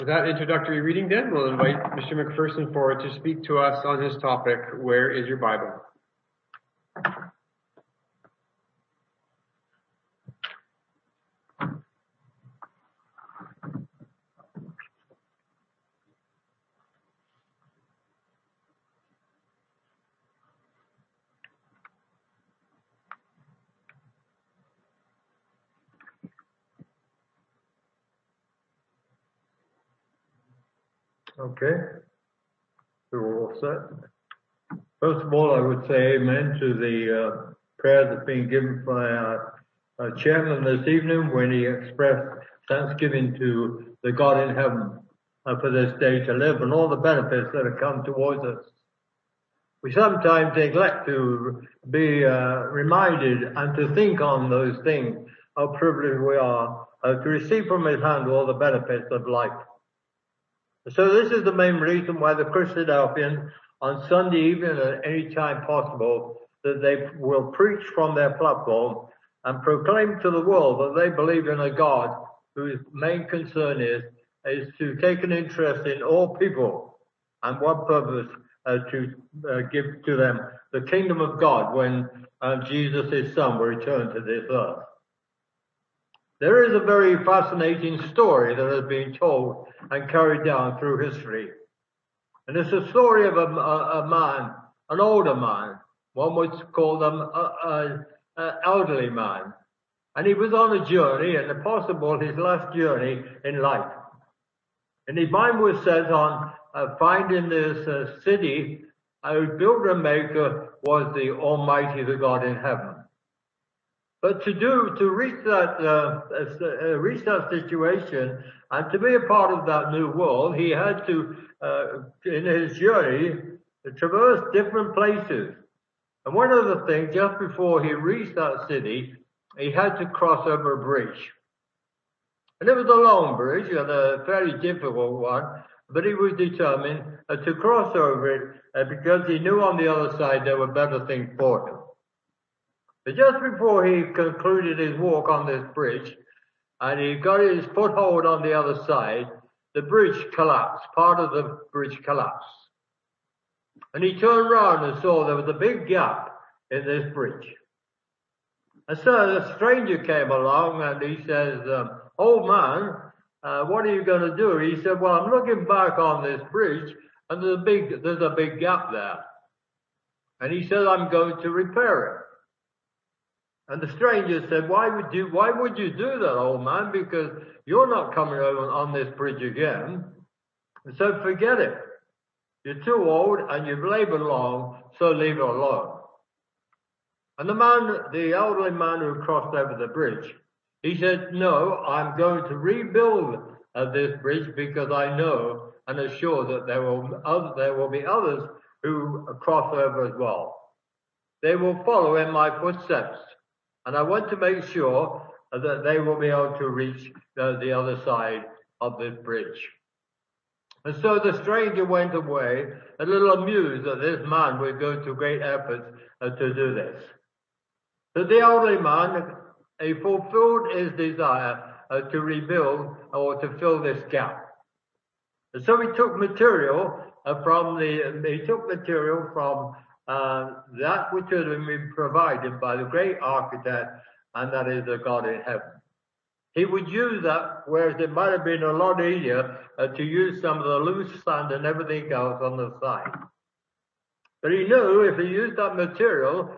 that introductory reading then, we'll invite Mr. McPherson forward to speak to us on his topic, Where is Your Bible? Okay, we're all set. First of all, I would say amen to the prayer that's been given by our chairman this evening when he expressed thanksgiving to the God in heaven for this day to live and all the benefits that have come towards us. We sometimes neglect to be reminded and to think on those things, how privileged we are to receive from his hand all the benefits of life. So this is the main reason why the Christadelphians on Sunday evening at any time possible that they will preach from their platform and proclaim to the world that they believe in a God whose main concern is to take an interest in all people and one purpose to give to them the kingdom of God when Jesus, his son, will return to this earth. There is a very fascinating story that has been told and carried down through history. And it's a story of a man, an older man. One would call them an elderly man. And he was on a journey, and if possible, his last journey in life. And his mind was set on finding this city whose builder and maker was the Almighty, the God in heaven. But to reach that situation and to be a part of that new world, he had to, in his journey, traverse different places. And one of the things, just before he reached that city, he had to cross over a bridge. And it was a long bridge and a fairly difficult one, but he was determined to cross over it because he knew on the other side there were better things for him. But just before he concluded his walk on this bridge, and he got his foothold on the other side, the bridge collapsed. Part of the bridge collapsed. And he turned around and saw there was a big gap in this bridge. And so the stranger came along and he says, old man, what are you going to do? He said, well, I'm looking back on this bridge and there's a big gap there. And he said, I'm going to repair it. And the stranger said, why would you do that, old man? Because you're not coming over on this bridge again. And so forget it. You're too old and you've labored long, so leave it alone. And the elderly man who crossed over the bridge, he said, no, I'm going to rebuild this bridge because I know and are sure that there will be others who cross over as well. They will follow in my footsteps. And I want to make sure that they will be able to reach the other side of this bridge. And so the stranger went away a little amused that this man would go to great efforts to do this. But the elderly man, he fulfilled his desire to rebuild or to fill this gap. And so he took material from that which had been provided by the great architect, and that is the God in heaven. He would use that, whereas it might have been a lot easier to use some of the loose sand and everything else on the side. But he knew if he used that material,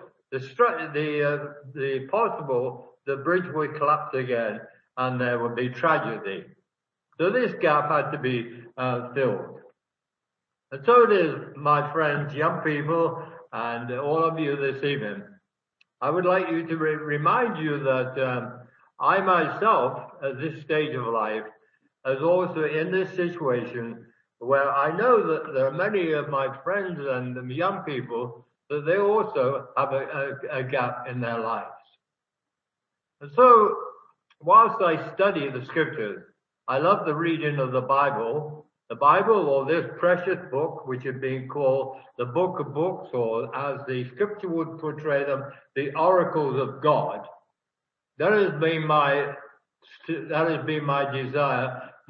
the bridge would collapse again, and there would be tragedy. So this gap had to be filled. And so it is, my friends, young people, and all of you this evening. I would like you to remind you that I myself, at this stage of life, is also in this situation where I know that there are many of my friends and young people that they also have a gap in their lives. And so, whilst I study the scriptures, I love the reading of the Bible. The Bible, or this precious book, which is being called the Book of Books, or as the scripture would portray them, the oracles of God. That has been my desire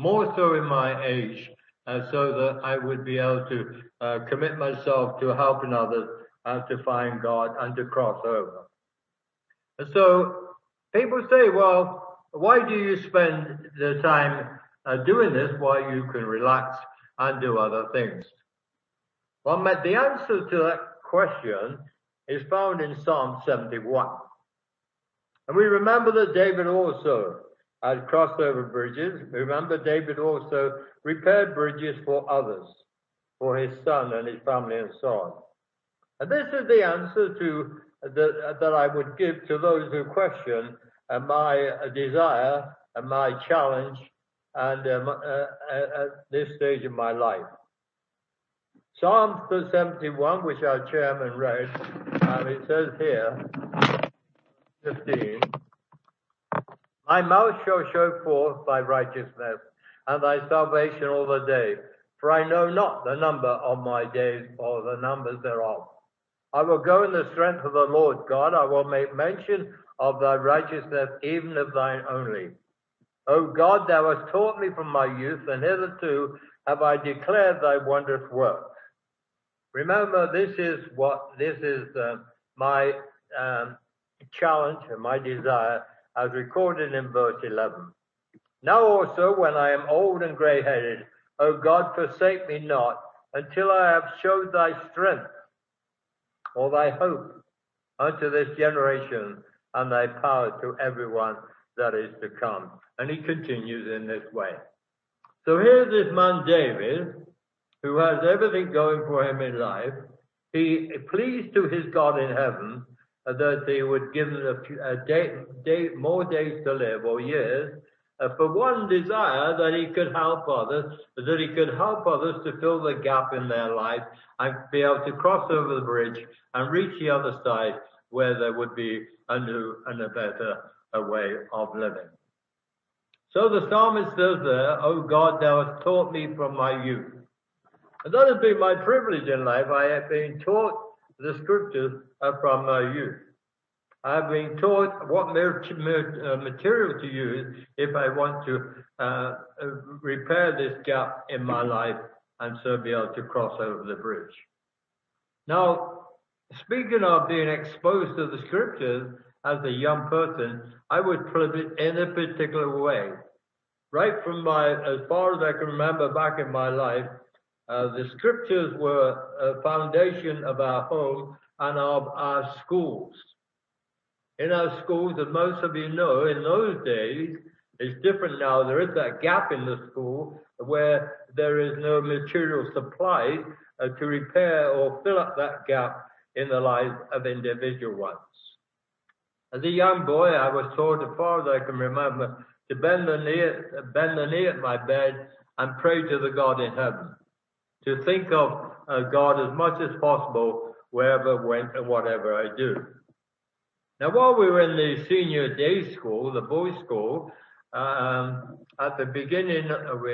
more so in my age, so that I would be able to commit myself to helping others and to find God and to cross over. And so people say, well, why do you spend the time doing this while you can relax and do other things? Well, the answer to that question is found in Psalm 71. And we remember that David also had crossover bridges. Remember, David also repaired bridges for others, for his son and his family and so on. And this is the answer to that I would give to those who question my desire and my challenge and at this stage of my life. Psalm 71, which our chairman read, it says here, 15, my mouth shall show forth thy righteousness and thy salvation all the day, for I know not the number of my days or the numbers thereof. I will go in the strength of the Lord God. I will make mention of thy righteousness, even of thine only. O God, thou hast taught me from my youth, and hitherto have I declared thy wondrous works. Remember, this is my challenge and my desire as recorded in verse 11. Now also, when I am old and grey-headed, O God, forsake me not, until I have showed thy strength, or thy hope, unto this generation, and thy power to everyone that is to come. And he continues in this way. So here's this man David, who has everything going for him in life. He pleased to his God in heaven that he would give him more days to live, or years, for one desire, that he could help others, that he could help others to fill the gap in their life and be able to cross over the bridge and reach the other side where there would be a new and a better way of living. So the psalmist says there, O God, thou hast taught me from my youth. And that has been my privilege in life. I have been taught the scriptures from my youth. I have been taught what material to use if I want to repair this gap in my life and so be able to cross over the bridge. Now, speaking of being exposed to the scriptures as a young person, I was privileged in a particular way. Right from as far as I can remember back in my life, the scriptures were a foundation of our home and of our schools. In our schools, as most of you know, in those days, it's different now. There is that gap in the school where there is no material supply to repair or fill up that gap in the lives of individual ones. As a young boy, I was taught, as far as I can remember, to bend the knee at my bed and pray to the God in heaven, to think of God as much as possible wherever I went and whatever I do. Now, while we were in the senior day school, the boys' school, at the beginning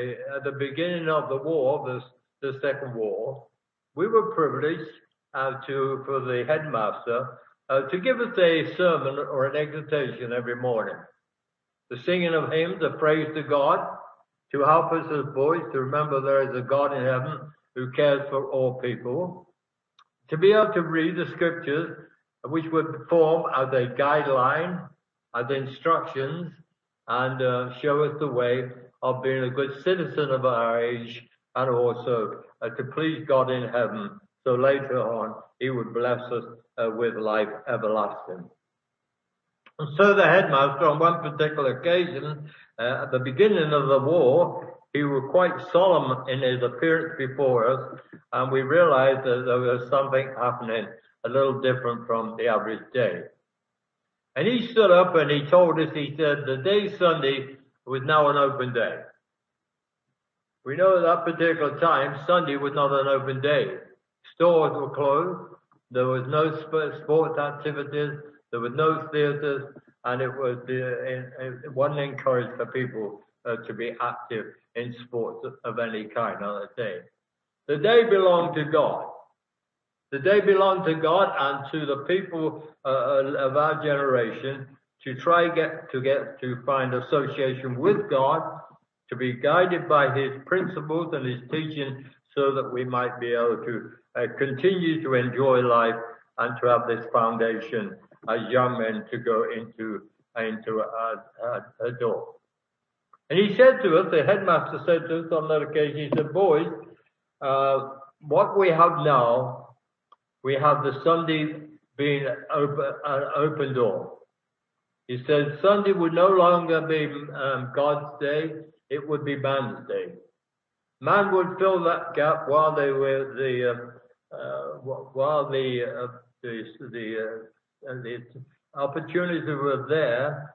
of the war, the Second War, we were privileged for the headmaster to give us a sermon or an exhortation every morning. The singing of hymns, a praise to God, to help us as boys to remember there is a God in heaven who cares for all people, to be able to read the scriptures, which would form as a guideline, as instructions, and show us the way of being a good citizen of our age, and also to please God in heaven, so later on he would bless us with life everlasting. And so the headmaster, on one particular occasion, at the beginning of the war, he was quite solemn in his appearance before us, and we realized that there was something happening a little different from the average day. And he stood up and he told us, he said, the day Sunday was now an open day. We know at that particular time, Sunday was not an open day. Stores were closed, there was no sports activities, there was no theaters, and it wasn't encouraged for people to be active in sports of any kind on that day. The day belonged to God. The day belonged to God and to the people of our generation to try to find association with God to be guided by his principles and his teaching so that we might be able to continue to enjoy life and to have this foundation as young men to go into a door. And he said to us, the headmaster said to us on that occasion, he said, boys, what we have now, we have the Sunday being an open door. He said Sunday would no longer be God's day, it would be man's day. Man would fill that gap while the opportunities were there.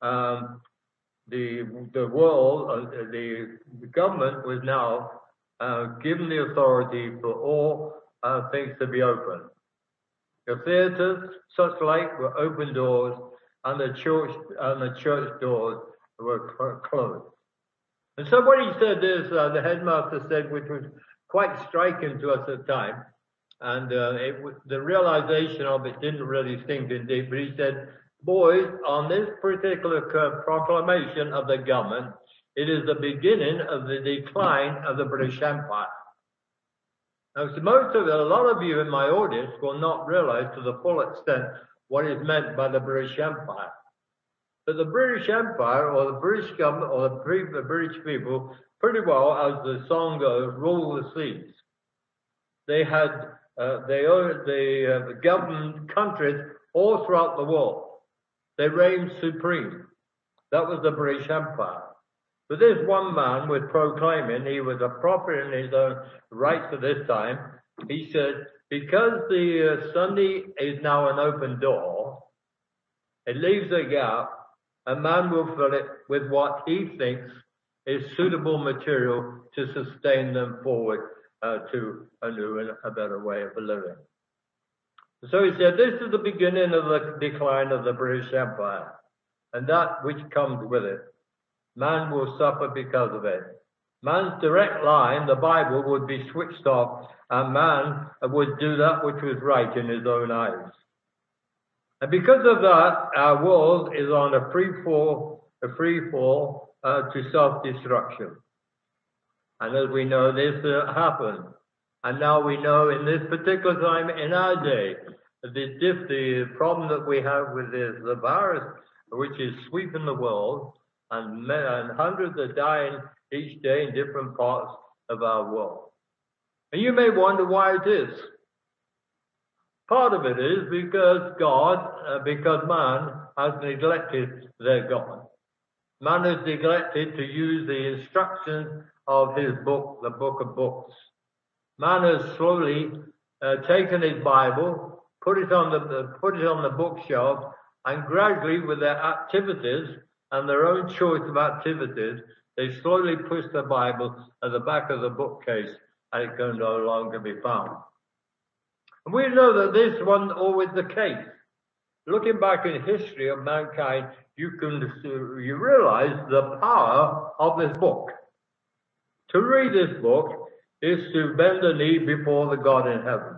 The world, the government was now given the authority for all things to be open. The theatres, such like, were open doors, and the church doors were closed. And so what he said is, the headmaster said, which was quite striking to us at the time, and the realization of it didn't really sink in deep, but he said, boys, on this particular proclamation of the government, it is the beginning of the decline of the British Empire. Now, a lot of you in my audience will not realize to the full extent what is meant by the British Empire. But the British Empire, or the British government, or the British people, pretty well, as the song goes, rule the seas. They governed countries all throughout the world. They reigned supreme. That was the British Empire. But this one man was proclaiming, he was a prophet in his own right at this time. He said, because the Sunday is now an open door, it leaves a gap, a man will fill it with what he thinks is suitable material to sustain them forward to a new and a better way of living. So he said, this is the beginning of the decline of the British Empire, and that which comes with it. Man will suffer because of it. Man's direct line, the Bible, would be switched off, and man would do that which was right in his own eyes. And because of that, our world is on a free fall to self-destruction. And as we know, this happened. And now we know in this particular time in our day, the problem that we have with the virus, which is sweeping the world, and hundreds are dying each day in different parts of our world. And you may wonder why it is. Part of it is because man has neglected their God. Man has neglected to use the instructions of his book, the book of books. Man has slowly taken his Bible, put it on the bookshelf, and gradually, with their activities and their own choice of activities, they slowly push the Bible at the back of the bookcase, and it can no longer be found. And we know that this wasn't always the case. Looking back in history of mankind, you realize the power of this book. To read this book is to bend the knee before the God in heaven.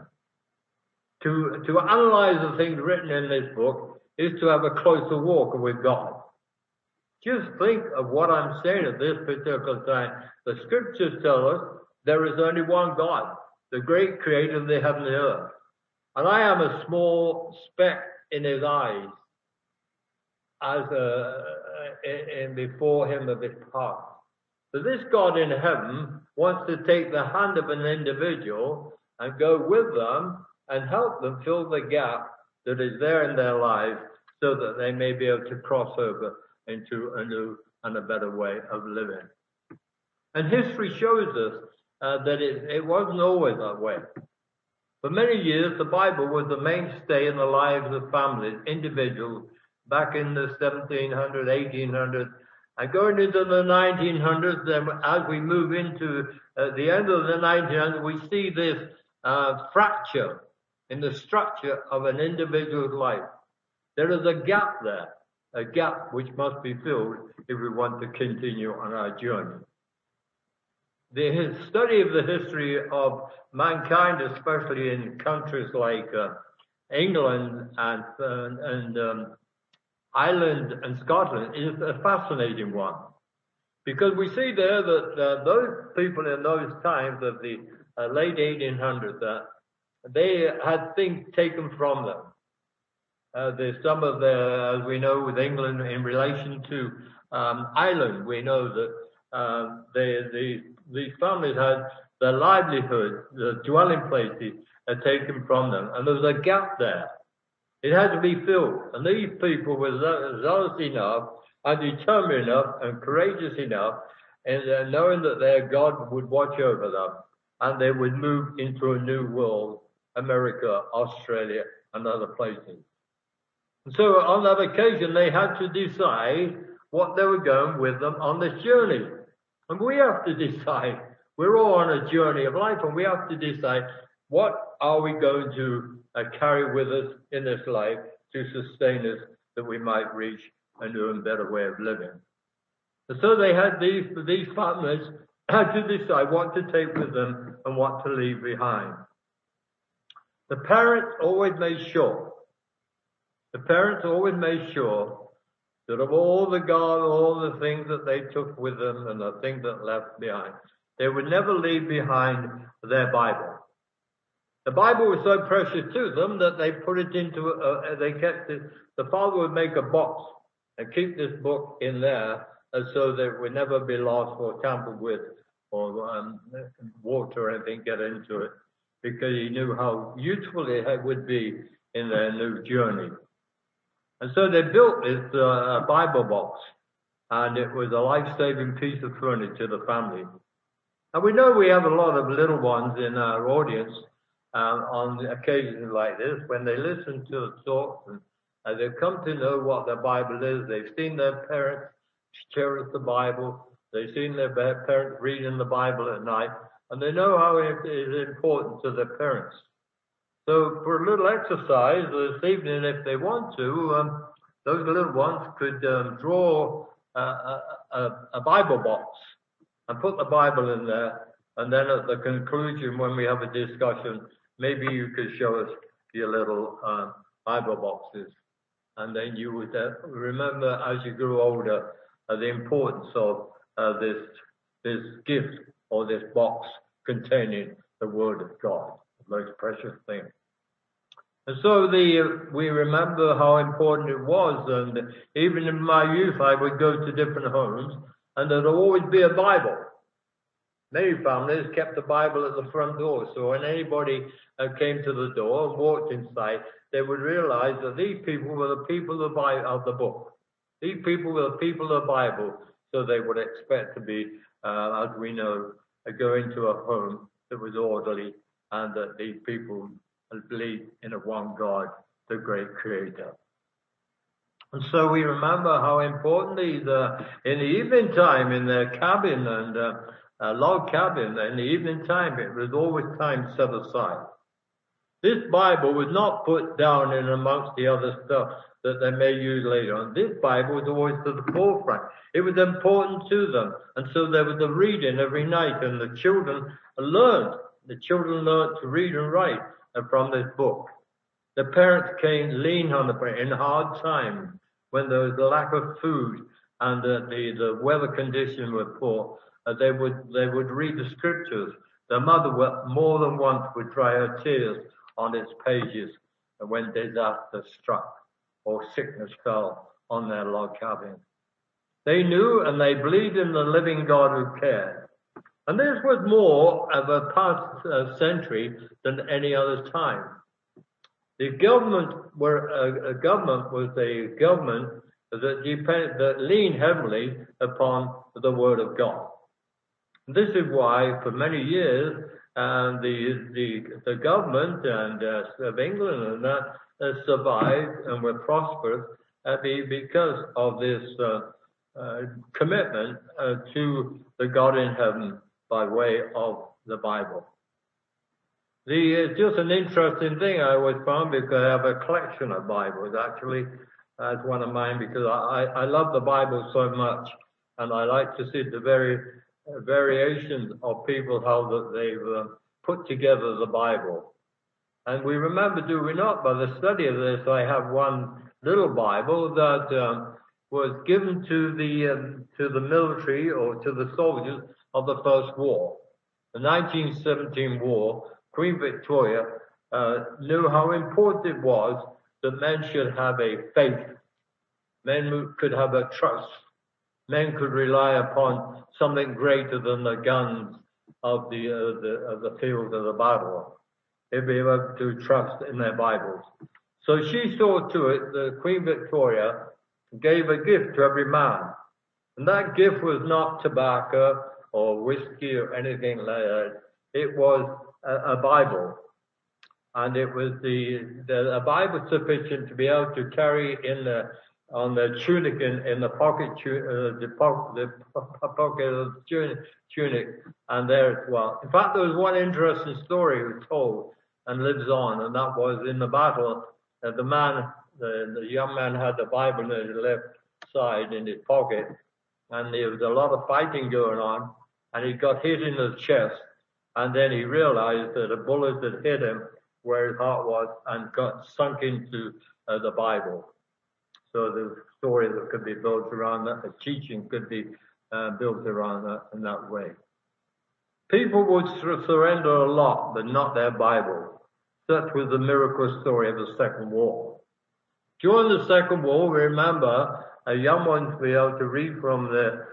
To analyze the things written in this book is to have a closer walk with God. Just think of what I'm saying at this particular time. The scriptures tell us there is only one God, the great creator of the heaven and earth. And I am a small speck in his eyes before him of his heart. So this God in heaven wants to take the hand of an individual and go with them and help them fill the gap that is there in their lives so that they may be able to cross over into a new and a better way of living. And history shows us that it wasn't always that way. For many years, the Bible was the mainstay in the lives of families, individuals, back in the 1700s, 1800s, and going into the 1900s. Then, as we move into the end of the 1900s, we see this fracture in the structure of an individual's life. There is a gap there, a gap which must be filled if we want to continue on our journey. The study of the history of mankind, especially in countries like England and Ireland and Scotland, is a fascinating one. Because we see there that those people in those times of the late 1800s, they had things taken from them. There's some of the, as we know with England in relation to Ireland, we know that these families had their livelihood, the dwelling places are taken from them, and there was a gap there. It had to be filled, and these people were zealous enough and determined enough and courageous enough, and knowing that their God would watch over them, and they would move into a new world, America, Australia, and other places. And so on that occasion, they had to decide what they were going with them on this journey. And we have to decide. We're all on a journey of life, and we have to decide what are we going to carry with us in this life to sustain us that we might reach a new and better way of living. And so they had these families had to decide what to take with them and what to leave behind. The parents always made sure that of all the things that they took with them and the things that left behind, they would never leave behind their Bible. The Bible was so precious to them that they put it into, they kept it, the father would make a box and keep this book in there so that it would never be lost or tampered with or water or anything get into it, because he knew how useful it would be in their new journey. And so they built this Bible box, and it was a life-saving piece of furniture to the family. And we know we have a lot of little ones in our audience on occasions like this, when they listen to the talks and they've come to know what the Bible is. They've seen their parents cherish the Bible. They've seen their parents reading the Bible at night, and they know how it is important to their parents. So for a little exercise this evening, if they want to, those little ones could draw a Bible box and put the Bible in there. And then at the conclusion, when we have a discussion, maybe you could show us your little Bible boxes. And then you would remember as you grew older the importance of this gift or this box containing the Word of God, the most precious thing. And so we remember how important it was. And even in my youth, I would go to different homes, and there'd always be a Bible. Many families kept the Bible at the front door, so when anybody came to the door and walked inside, they would realize that these people were the people of the book. These people were the people of the Bible, so they would expect to be, as we know, going to a home that was orderly, and that these people believed in a one God, the great Creator. And so we remember how important in the evening time in their cabin and log cabin, in the evening time, it was always time set aside. This Bible was not put down in amongst the other stuff that they may use later on. This Bible was always to the forefront. It was important to them. And so there was a reading every night, and the children learned. The children learned to read and write from this book. The parents leaned on the prayer in hard times when there was a lack of food and the weather conditions were poor. They would read the scriptures. The mother more than once would dry her tears on its pages when disaster struck or sickness fell on their log cabin. They knew and they believed in the living God who cared. And this was more of a past century than any other time. The government was a government that leaned heavily upon the Word of God. This is why, for many years, the government of England and that survived and were prosperous because of this commitment to the God in heaven by way of the Bible. It's just an interesting thing I always found, because I have a collection of Bibles, actually, as one of mine, because I love the Bible so much, and I like to see the variations of people, how that they've put together the Bible. And we remember, do we not, by the study of this, I have one little Bible that was given to the military or to the soldiers of the First War. The 1917 war, Queen Victoria knew how important it was that men should have a faith. Men could have a trust. Men could rely upon something greater than the guns of the field of the battle. They'd be able to trust in their Bibles. So she saw to it that Queen Victoria gave a gift to every man. And that gift was not tobacco or whiskey or anything like that. It was a Bible. And it was a Bible sufficient to be able to carry on the tunic in the pocket, the pocket of the tunic, and there as well. In fact, there was one interesting story told and lives on, and that was in the battle. The young man had the Bible on his left side in his pocket, and there was a lot of fighting going on, and he got hit in the chest, and then he realized that a bullet had hit him where his heart was and got sunk into the Bible. So the story that could be built around that, the teaching could be built around that in that way. People would surrender a lot, but not their Bible. Such was the miracle story of the Second War. During the Second War, we remember a young one to be able to read from the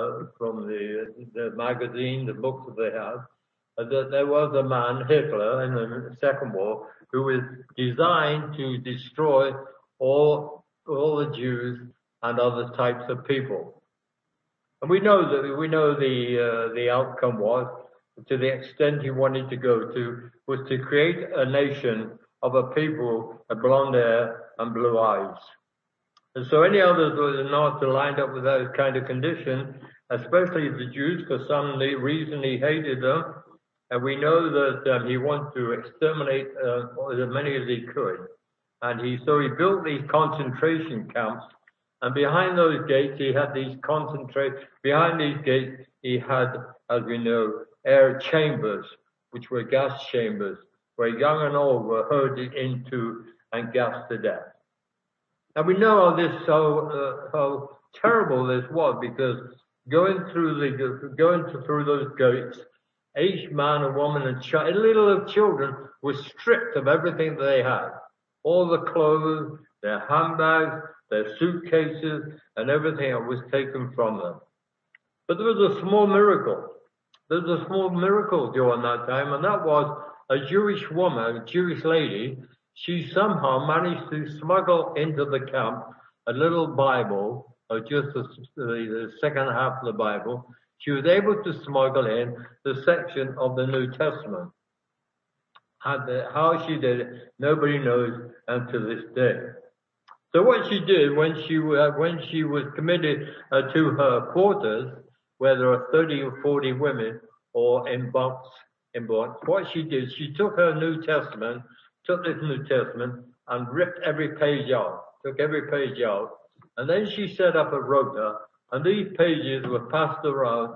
magazine, the books that they have, that there was a man, Hitler, in the Second War, who was designed to destroy all the Jews and other types of people. And we know the outcome was, to the extent he wanted to go to, was to create a nation of a people of blonde hair and blue eyes. And so any others that were not lined up with that kind of condition, especially the Jews, for some reason he hated them. And we know that he wanted to exterminate as many as he could. And so he built these concentration camps. And behind those gates, he had behind these gates, he had, as we know, air chambers, which were gas chambers, where young and old were herded into and gassed to death. And we know how terrible this was, because going through those gates, each man and woman and child, little children, were stripped of everything that they had. All the clothes, their handbags, their suitcases, and everything that was taken from them. But there was a small miracle. There was a small miracle during that time, and that was a Jewish woman, a Jewish lady. She somehow managed to smuggle into the camp a little Bible, or just the second half of the Bible. She was able to smuggle in the section of the New Testament. How she did it, nobody knows until this day. So what she did when she was committed to her quarters, where there are 30 or 40 women, or in bunks, what she did, she took this New Testament, and ripped every page out, and then she set up a rota, and these pages were passed around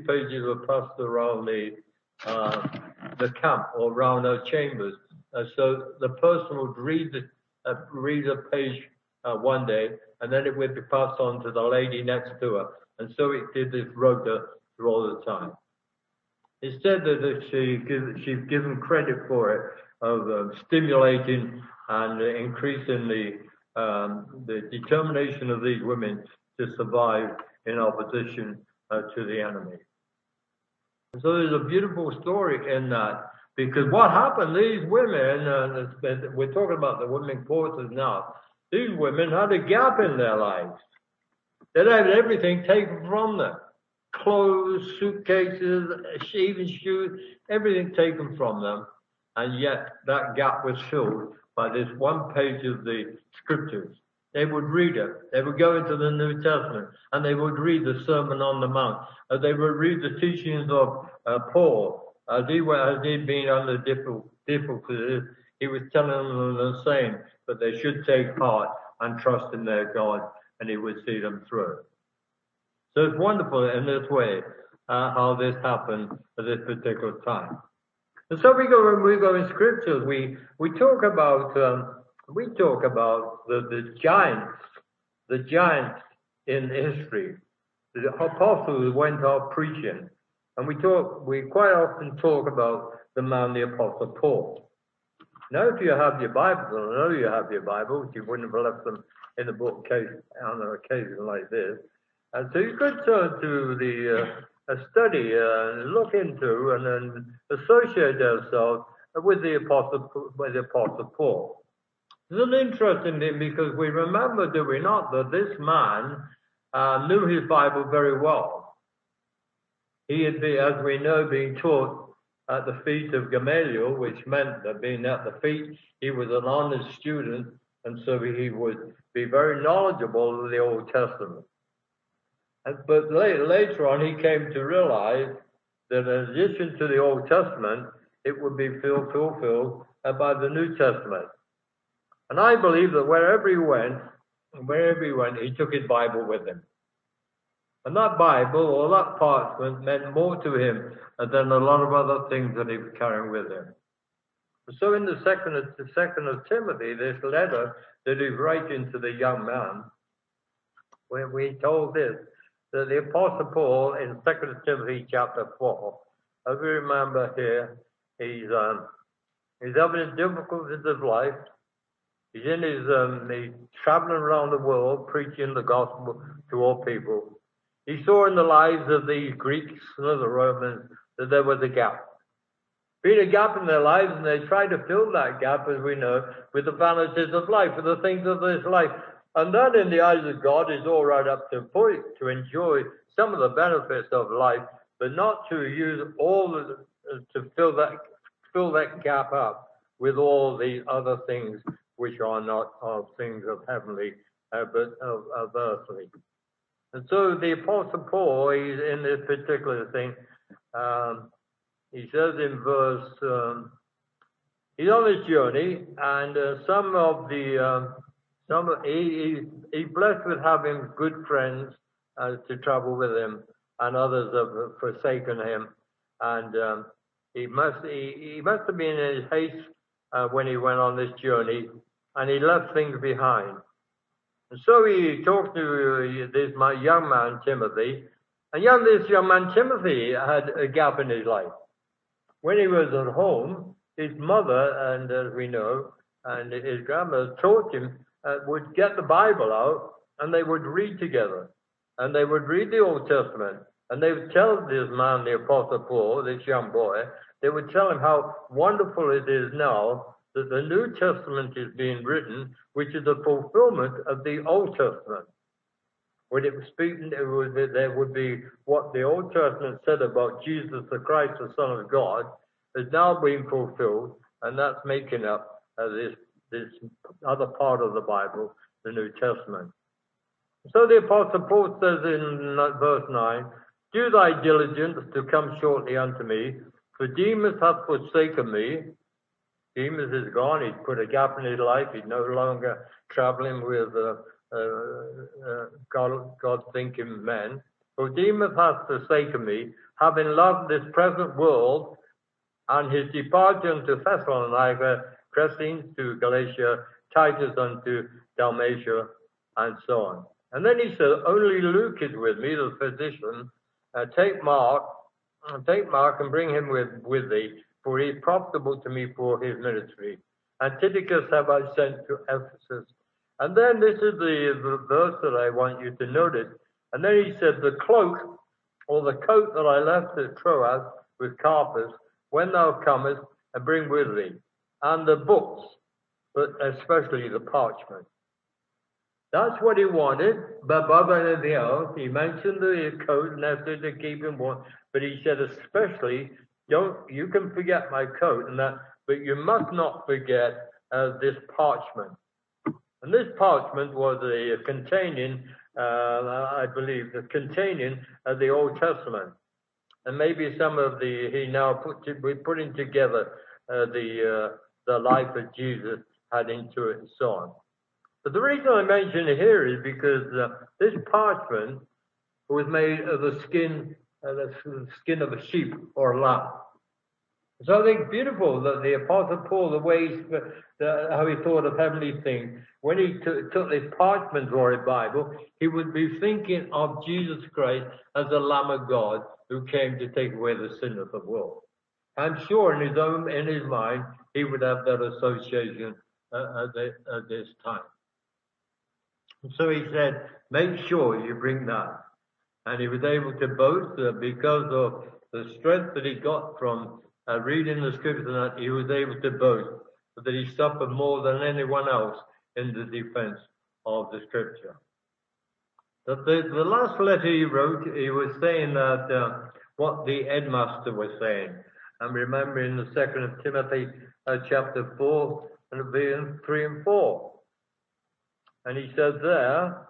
the camp or around our chambers. So the person would read a page one day, and then it would be passed on to the lady next to her. And so it did this rota through all the time. It's said that she's given credit for it of stimulating and increasing the determination of these women to survive in opposition to the enemy. So there's a beautiful story in that, because what happened, these women, we're talking about the women porters now, these women had a gap in their lives. They had everything taken from them. Clothes, suitcases, even shoes, everything taken from them. And yet that gap was filled by this one page of the scriptures. They would read it. They would go into the New Testament and they would read the Sermon on the Mount. They would read the teachings of Paul. As he'd been under difficulties, he was telling them the same, but they should take heart and trust in their God, and he would see them through. So it's wonderful in this way how this happened at this particular time. And so we go in scriptures. We talk about the giants in history. The apostles went out preaching, and we quite often talk about the man, the Apostle Paul. Now, if you have your Bibles, and I know you have your Bibles, you wouldn't have left them in the bookcase on an occasion like this. And so you could turn to a study and look into and then associate ourselves with the Apostle Paul. It's an interesting thing because we remember, do we not, that this man knew his Bible very well. He had been, as we know, being taught at the feet of Gamaliel, which meant that being at the feet, he was an honest student, and so he would be very knowledgeable of the Old Testament. But later on, he came to realize that in addition to the Old Testament, it would be fulfilled by the New Testament. And I believe that wherever he went, he took his Bible with him. And that Bible or that parchment meant more to him than a lot of other things that he was carrying with him. So in the second of Timothy, this letter that he's writing to the young man, where we told this, that the Apostle Paul in 2 Timothy chapter 4, as we remember here, he's having difficulties of life. He's traveling around the world preaching the gospel to all people. He saw in the lives of the Greeks and of the Romans that there was a gap. Been a gap in their lives, and they tried to fill that gap, as we know, with the vanities of life, with the things of this life. And that, in the eyes of God, is all right up to a point to enjoy some of the benefits of life, but not to use to fill that gap up with all the other things which are not of things of heavenly, but of earthly. And so the Apostle Paul, he's in this particular thing. He says in verse, he's on this journey, and he's blessed with having good friends to travel with him, and others have forsaken him. And he must have been in his haste when he went on this journey, and he left things behind. And so he talked to my young man Timothy, and this young man Timothy had a gap in his life. When he was at home, his mother, and as we know, and his grandmother taught him, would get the Bible out, and they would read together, and they would read the Old Testament, and they would tell this man, the Apostle Paul, this young boy, they would tell him how wonderful it is now that the New Testament is being written, which is a fulfillment of the Old Testament. When it was speaking, there would be what the Old Testament said about Jesus the Christ, the Son of God, is now being fulfilled, and that's making up this other part of the Bible, the New Testament. So the Apostle Paul says in verse 9, "Do thy diligence to come shortly unto me, for Demas hath forsaken me." Demas is gone. He's put a gap in his life. He's no longer traveling with God-thinking men. "For Demas hath forsaken me, having loved this present world, and his departure unto Thessalonica, Crescens to Galatia, Titus unto Dalmatia," and so on. And then he says, "Only Luke is with me, the physician. Take Mark and bring him with thee, for he is profitable to me for his ministry. And Tychicus have I sent to Ephesus." And then this is the verse that I want you to notice. And then he said, "The cloak or the coat that I left at Troas with Carpus, when thou comest, and bring with thee, and the books, but especially the parchment." That's what he wanted, but above anything else, he mentioned the coat necessary to keep him warm, but he said especially, you can forget my coat and that, but you must not forget this parchment. And this parchment was containing the Old Testament. And maybe some of we're putting together the life of Jesus had into it and so on. But the reason I mention it here is because this parchment was made of the skin of a sheep or a lamb. So I think it's beautiful that the Apostle Paul, the way how he thought of heavenly things, when he took this parchment or a Bible, he would be thinking of Jesus Christ as the Lamb of God who came to take away the sin of the world. I'm sure in his mind, he would have that association at this time. So he said, make sure you bring that. And he was able to boast because of the strength that he got from reading the scriptures, and that he was able to boast that he suffered more than anyone else in the defense of the scripture. But the last letter he wrote, he was saying that what the headmaster was saying. And remember in the 2nd Timothy chapter 4 and verse 3 and 4. And he says there,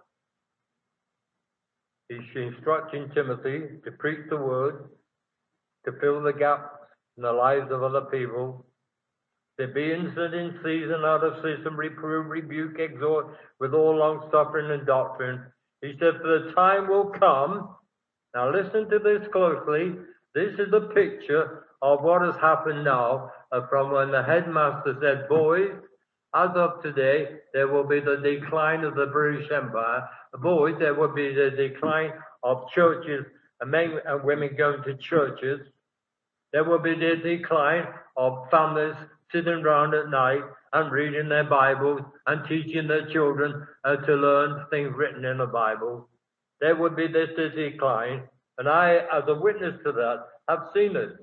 he's instructing Timothy to preach the word, to fill the gaps in the lives of other people, to be instant in season, out of season, reprove, rebuke, exhort with all long suffering and doctrine. He said, for the time will come. Now listen to this closely. This is the picture of what has happened now from when the headmaster said, boys, as of today, there will be the decline of the British Empire. Boys, there will be the decline of churches, and men and women going to churches. There will be the decline of families sitting around at night and reading their Bibles and teaching their children to learn things written in the Bible. There will be this decline. And I, as a witness to that, have seen it.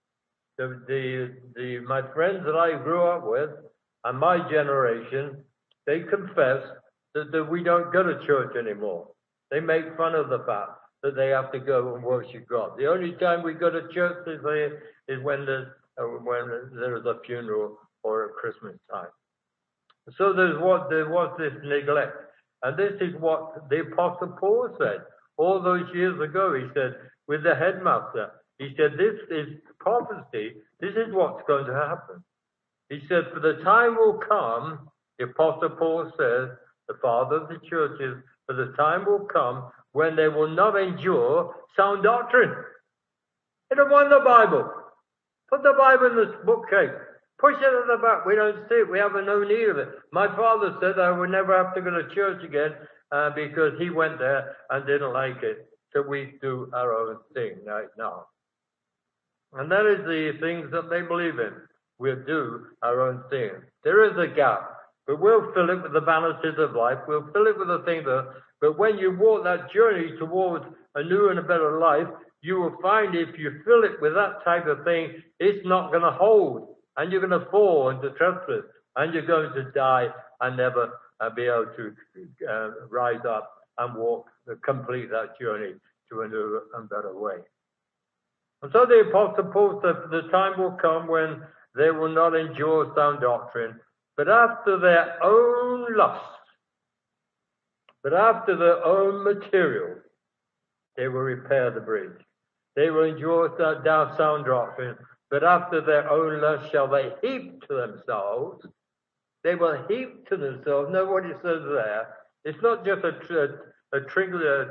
My friends that I grew up with and my generation, they confess that we don't go to church anymore. They make fun of the fact that they have to go and worship God. The only time we go to church is when there's a funeral or at Christmas time. So there was this neglect. And this is what the Apostle Paul said all those years ago. He said, with the headmaster, he said, this is prophecy. This is what's going to happen. He said, for the time will come, the Apostle Paul says, the father of the churches, for the time will come when they will not endure sound doctrine. They don't want the Bible. Put the Bible in the bookcase. Push it at the back. We don't see it. We have no need of it. My father said I would never have to go to church again because he went there and didn't like it. So we do our own thing right now. And that is the things that they believe in. We'll do our own thing. There is a gap, but we'll fill it with the vanities of life. We'll fill it with the things but when you walk that journey towards a new and a better life, you will find if you fill it with that type of thing, it's not going to hold. And you're going to fall into trespass. And you're going to die and never be able to rise up and complete that journey to a new and better way. And so the Apostle Paul said, the time will come when they will not endure sound doctrine, but after their own lusts, but after their own material, they will repair the breach. They will endure sound doctrine, but after their own lust shall they heap to themselves. They will heap to themselves. Know what it says there? It's not just a trivial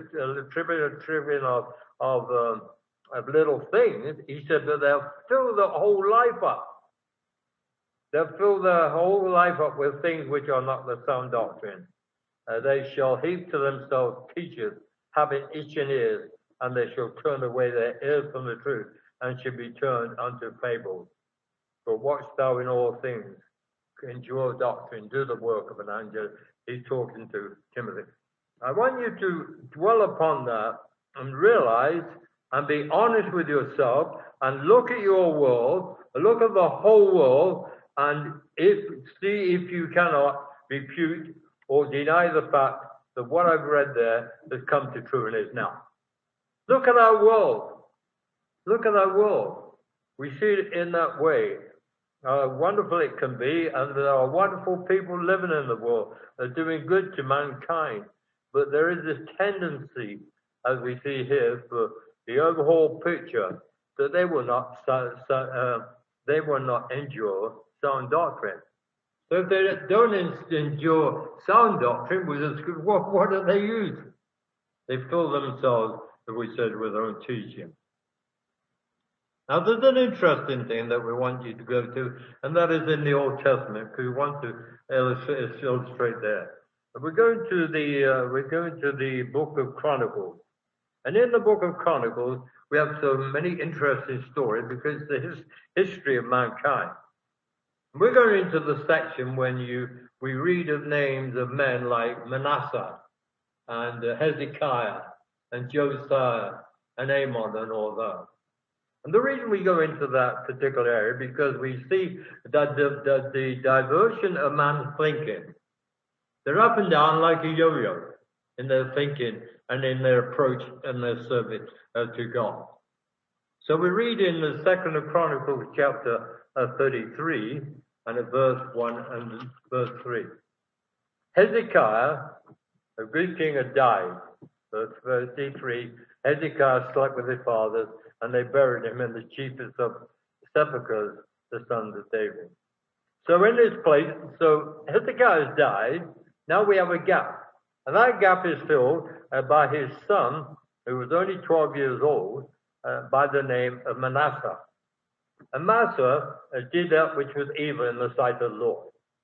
of little things. He said that they'll fill the whole life up. They'll fill their whole life up with things which are not the sound doctrine. They shall heap to themselves teachers, having itching ears, and they shall turn away their ears from the truth, and shall be turned unto fables. But watch thou in all things, endure doctrine, do the work of an angel. He's talking to Timothy. I want you to dwell upon that and realize and be honest with yourself and look at your world, look at the whole world, and see if you cannot refute or deny the fact that what I've read there has come to true and is now. Look at our world. Look at our world. We see it in that way. How wonderful it can be, and there are wonderful people living in the world that are doing good to mankind. But there is this tendency, as we see here, for the overall picture, that they will not endure sound doctrine. So if they don't endure sound doctrine, what do they use? They fill themselves, as we said, with their own teaching. Now, there's an interesting thing that we want you to go to, and that is in the Old Testament, because we want to illustrate there. We're going to the book of Chronicles. And in the book of Chronicles, we have so many interesting stories because the history of mankind. We're going into the section when we read of names of men like Manasseh and Hezekiah and Josiah and Amon and all that. And the reason we go into that particular area because we see that the diversion of man's thinking, they're up and down like a yo-yo in their thinking and in their approach and their service to God. So we read in the 2nd of Chronicles chapter 33 and at verse 1 and verse 3. Hezekiah, a good king, had died. Verse 33, Hezekiah slept with his fathers and they buried him in the chiefest of sepulchres, the sons of David. So in this place, so Hezekiah has died. Now we have a gap. And that gap is filled by his son, who was only 12 years old, by the name of Manasseh. And Manasseh did that which was evil in the sight of the Lord.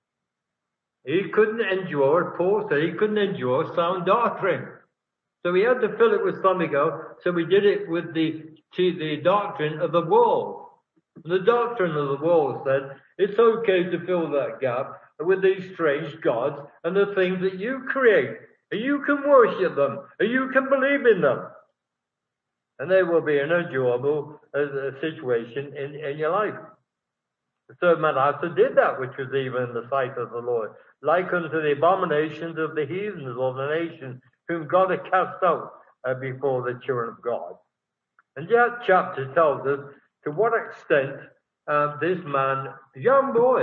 He couldn't endure, Paul said, he couldn't endure sound doctrine. So he had to fill it with something else. So we did it with the doctrine of the world. And the doctrine of the world said, it's okay to fill that gap with these strange gods and the things that you create. And you can worship them. And you can believe in them. And they will be an enjoyable situation in your life. So Manasseh did that which was evil in the sight of the Lord, like unto the abominations of the heathens of the nations, whom God had cast out before the children of God. And that chapter tells us to what extent this man, young boy,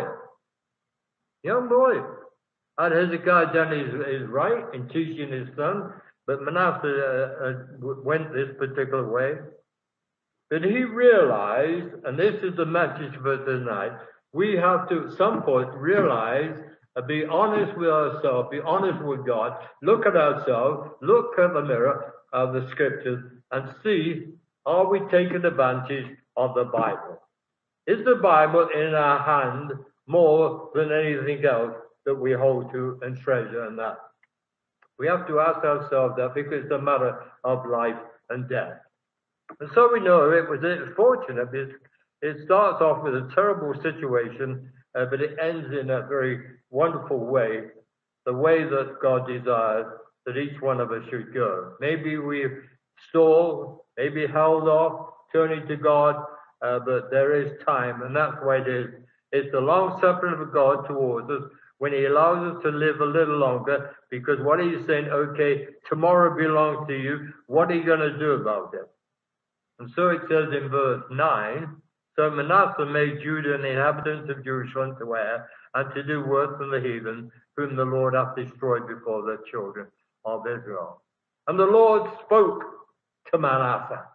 had Hezekiah done his right in teaching his son, but Manasseh went this particular way. But he realized, and this is the message for tonight, we have to at some point realize, be honest with ourselves, be honest with God, look at ourselves, look at the mirror of the scriptures and see, are we taking advantage of the Bible? Is the Bible in our hand more than anything else that we hold to and treasure and that? We have to ask ourselves that because it's a matter of life and death. And so we know it was fortunate because it starts off with a terrible situation, but it ends in a very wonderful way, the way that God desires that each one of us should go. Maybe we've stalled, maybe held off, turning to God, but there is time, and that's why it is. It's the long suffering of God towards us when he allows us to live a little longer, because what he's saying, okay, tomorrow belongs to you. What are you going to do about it? And so it says in verse 9, so Manasseh made Judah and the inhabitants of Jerusalem to err and to do worse than the heathen, whom the Lord hath destroyed before the children of Israel. And the Lord spoke to Manasseh,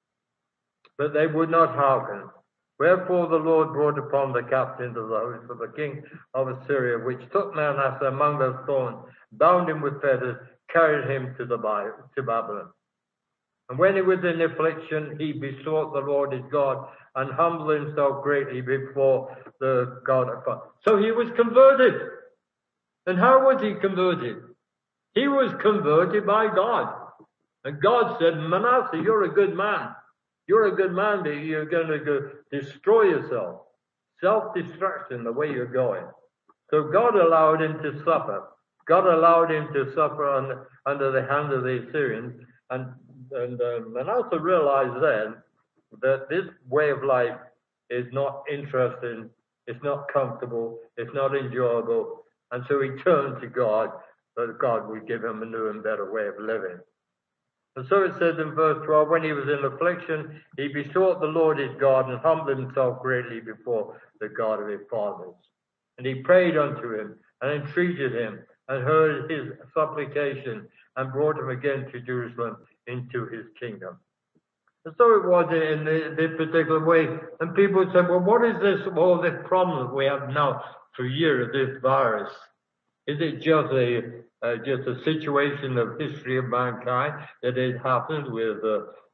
but they would not hearken. Wherefore the Lord brought upon the captains of the host of the king of Assyria, which took Manasseh among their thorns, bound him with fetters, carried him to Babylon. And when he was in affliction, he besought the Lord his God and humbled himself greatly before the God of God. So he was converted. And how was he converted? He was converted by God. And God said, Manasseh, you're a good man. You're a good man, but you're going to go destroy yourself. Self-destruction, the way you're going. So God allowed him to suffer. God allowed him to suffer under the hand of the Assyrians. And Manasseh realized then that this way of life is not interesting, it's not comfortable, it's not enjoyable. And so he turned to God, that God would give him a new and better way of living. And so it says in verse 12, when he was in affliction, he besought the Lord his God and humbled himself greatly before the God of his fathers. And he prayed unto him and entreated him and heard his supplication and brought him again to Jerusalem into his kingdom. And so it was in this particular way. And people said, well, what is this, all this problem that we have now for years, this virus? Is it just a situation of history of mankind that it happened with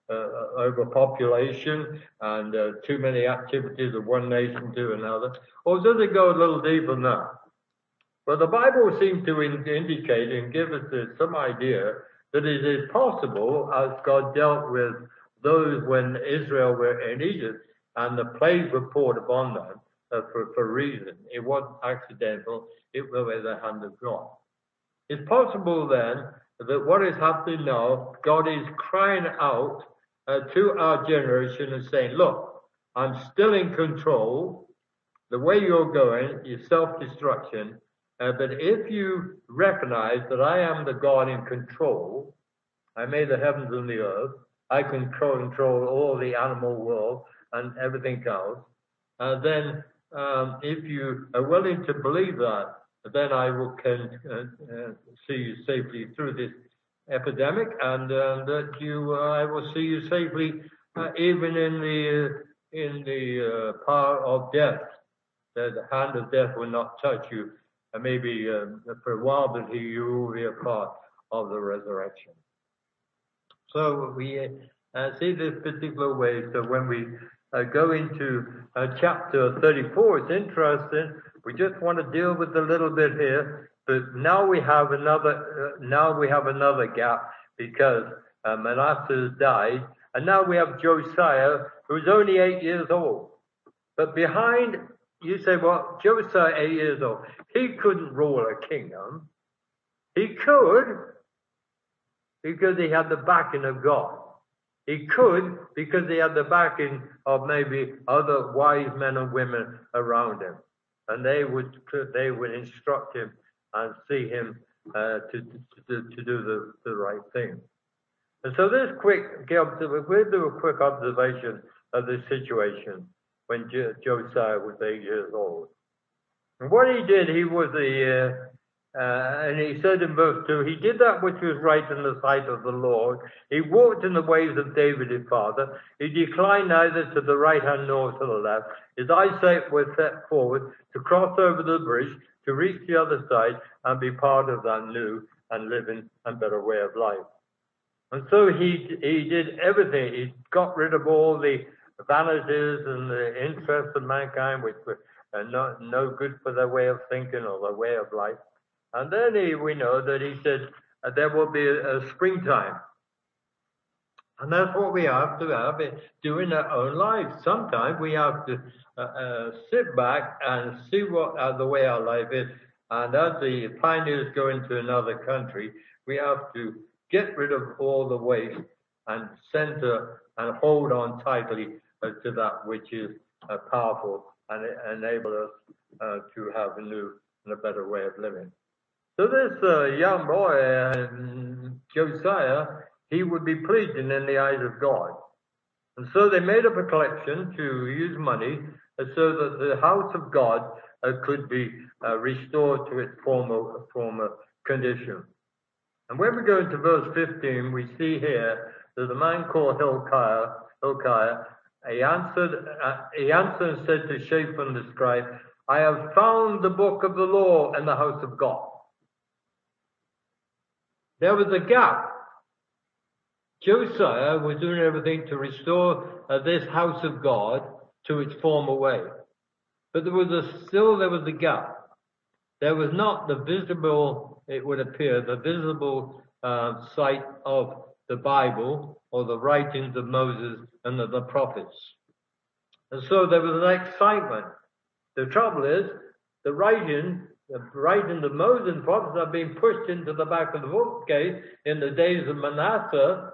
overpopulation and too many activities of one nation to another? Or does it go a little deeper than that? Well, the Bible seems to indicate and give us some idea that it is possible, as God dealt with those when Israel were in Egypt and the plagues were poured upon them for reason. It wasn't accidental, it was with the hand of God. It's possible then that what is happening now, God is crying out to our generation and saying, look, I'm still in control. The way you're going is self-destruction. But if you recognize that I am the God in control, I made the heavens and the earth, I control all the animal world and everything else, then if you are willing to believe that, then I can see you safely through this epidemic, and that I will see you safely even in the power of death. That the hand of death will not touch you, and maybe for a while, but you will be a part of the resurrection. So we see this particular way. So when we go into chapter 34, it's interesting. We just want to deal with a little bit here, but now we have another gap because Manasseh died, and now we have Josiah, who's only 8 years old. But behind, you say, well, Josiah, 8 years old, he couldn't rule a kingdom. He could because he had the backing of God. He could because he had the backing of maybe other wise men and women around him, and they would instruct him and see him to do the right thing. And so we'll do a quick observation of this situation when Josiah was 8 years old. And what he did, he was and he said in verse 2, he did that which was right in the sight of the Lord. He walked in the ways of David his father. He declined neither to the right hand nor to the left. His eyesight was set forward to cross over the bridge, to reach the other side and be part of that new and living and better way of life. And so he did everything. He got rid of all the vanities and the interests of mankind, which were no good for their way of thinking or their way of life. And then we know that he said there will be a springtime. And that's what we have to have do in our own lives. Sometimes we have to sit back and see what the way our life is. And as the pioneers go into another country, we have to get rid of all the waste and center and hold on tightly to that which is powerful and enable us to have a new and a better way of living. So this young boy, Josiah, he would be pleasing in the eyes of God. And so they made up a collection to use money so that the house of God could be restored to its former condition. And when we go into verse 15, we see here that a man called Hilkiah, he answered and said to Shaphan the scribe, I have found the book of the law in the house of God. There was a gap. Josiah was doing everything to restore this house of God to its former way. But there was a gap. There was not the visible, it would appear, the visible sight of the Bible or the writings of Moses and of the prophets. And so there was an excitement. The trouble is, the writing of Moses and prophets are being pushed into the back of the bookcase in the days of Manasseh,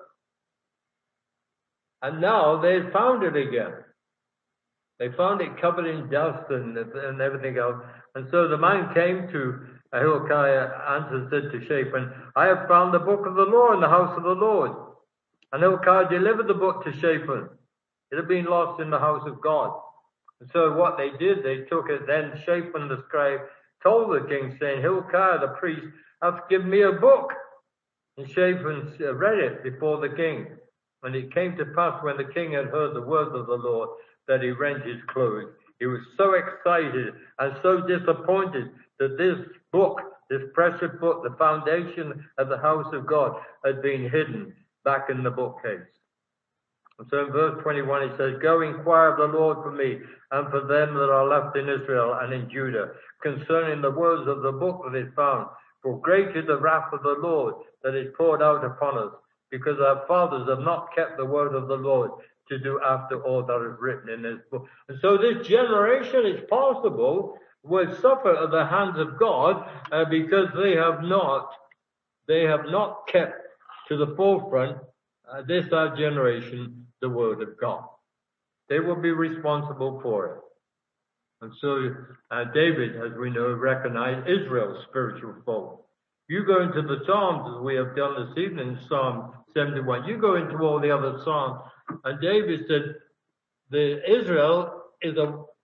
and now they've found it again. They found it covered in dust and everything else. And so the man came to Hilkiah, answered, said to Shaphan, I have found the book of the law in the house of the Lord. And Hilkiah delivered the book to Shaphan. It had been lost in the house of God. And so what they did, they took it. Then Shaphan the scribe told the king, saying, Hilkiah the priest hath given me a book. And Shaphan read it before the king. And it came to pass when the king had heard the words of the Lord that he rent his clothes. He was so excited and so disappointed that this book, this precious book, the foundation of the house of God, had been hidden back in the bookcase. And so in verse 21 he says, "Go inquire of the Lord for me and for them that are left in Israel and in Judah, concerning the words of the book that is found. For great is the wrath of the Lord that is poured out upon us, because our fathers have not kept the word of the Lord to do after all that is written in this book." And so this generation, it's possible, will suffer at the hands of God because they have not kept to the forefront, this our generation, the word of God. They will be responsible for it. And so David, as we know, recognized Israel's spiritual fault. You go into the Psalms, as we have done this evening, Psalm 71. You go into all the other Psalms, and David said, Israel is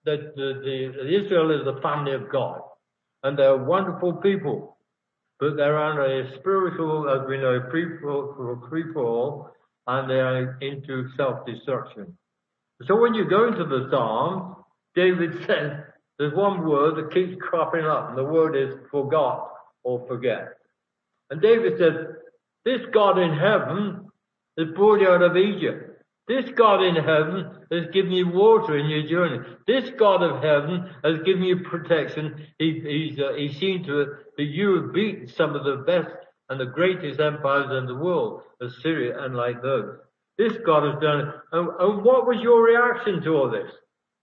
the family of God, and they're wonderful people, but they're under a spiritual, as we know, free fall, and they are into self-destruction. So when you go into the Psalms, David says there's one word that keeps cropping up, and the word is forgot or forget. And David said, this God in heaven has brought you out of Egypt. This God in heaven has given you water in your journey. This God of heaven has given you protection. He's seen to it that you have beaten some of the best and the greatest empires in the world, Assyria and like those. This God has done it. And what was your reaction to all this?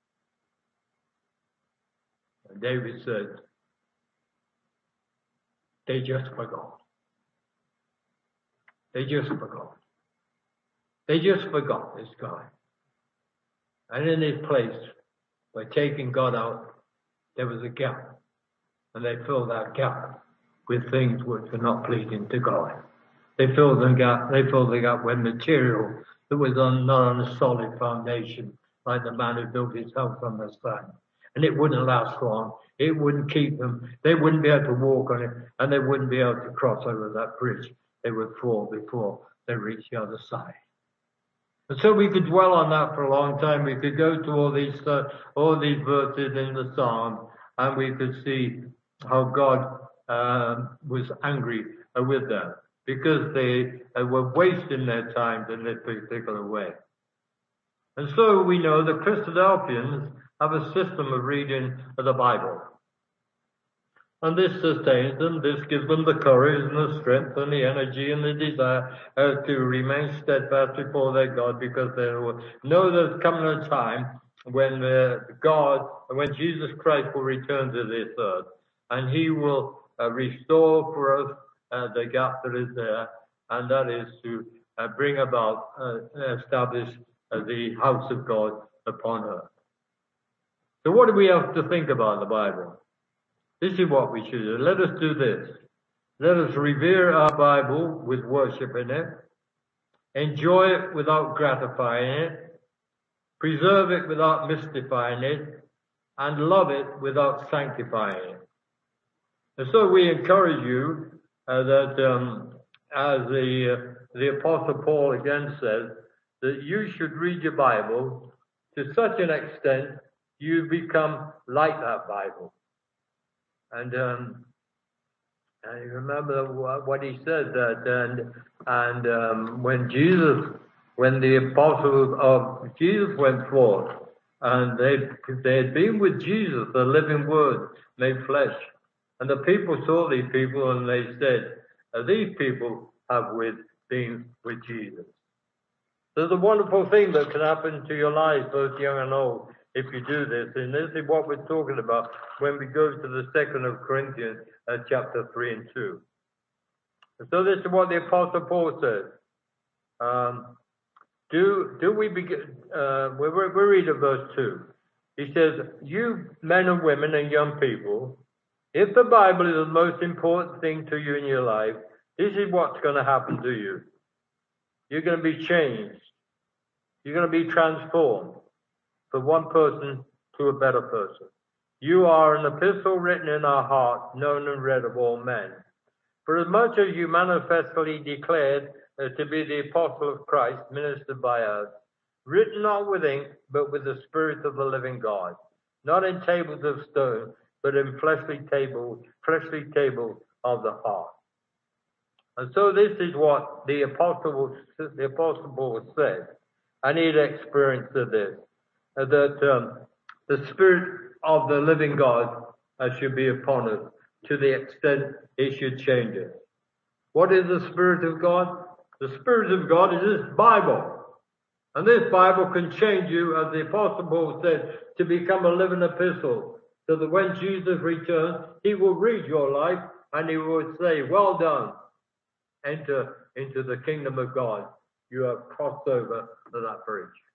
And David said, they just forgot. They just forgot. They just forgot this guy. And in his place, by taking God out, there was a gap. And they filled that gap with things which were not pleasing to God. They filled the gap with material that was not on a solid foundation, like the man who built his house on the sand. And it wouldn't last long. It wouldn't keep them. They wouldn't be able to walk on it, and they wouldn't be able to cross over that bridge. They would fall before they reached the other side. And so we could dwell on that for a long time. We could go to all these verses in the Psalm, and we could see how God was angry with them because they were wasting their time in this particular way. And so we know the Christadelphians have a system of reading the Bible. And this sustains them, this gives them the courage and the strength and the energy and the desire to remain steadfast before their God, because they know there's coming a time when when Jesus Christ will return to this earth, and he will restore for us the gap that is there, and that is to bring about, establish the house of God upon earth. So what do we have to think about the Bible? This is what we should do. Let us do this. Let us revere our Bible with worship in it, enjoy it without gratifying it, preserve it without mystifying it, and love it without sanctifying it. And so we encourage you that, as the Apostle Paul again says, that you should read your Bible to such an extent you become like that Bible. And I remember what he said that, and when the apostles of Jesus went forth, and they had been with Jesus, the living Word made flesh, and the people saw these people, and they said, "These people have been with Jesus." There's a wonderful thing that can happen to your lives, both young and old, if you do this. And this is what we're talking about when we go to the 2nd of Corinthians, chapter 3 and 2. And so this is what the Apostle Paul says. We read at verse 2. He says, "You men and women and young people, if the Bible is the most important thing to you in your life, this is what's going to happen to you. You're going to be changed. You're going to be transformed from one person to a better person. You are an epistle written in our heart, known and read of all men. For as much as you manifestly declared to be the apostle of Christ, ministered by us, written not with ink, but with the Spirit of the living God, not in tables of stone, but in fleshly tables of the heart." And so this is what the Apostle Paul said. I need experience of this. That the Spirit of the living God should be upon us to the extent it should change us. What is the Spirit of God? The Spirit of God is this Bible. And this Bible can change you, as the Apostle Paul said, to become a living epistle. So that when Jesus returns, he will read your life and he will say, well done. Enter into the kingdom of God. You have crossed over to that bridge.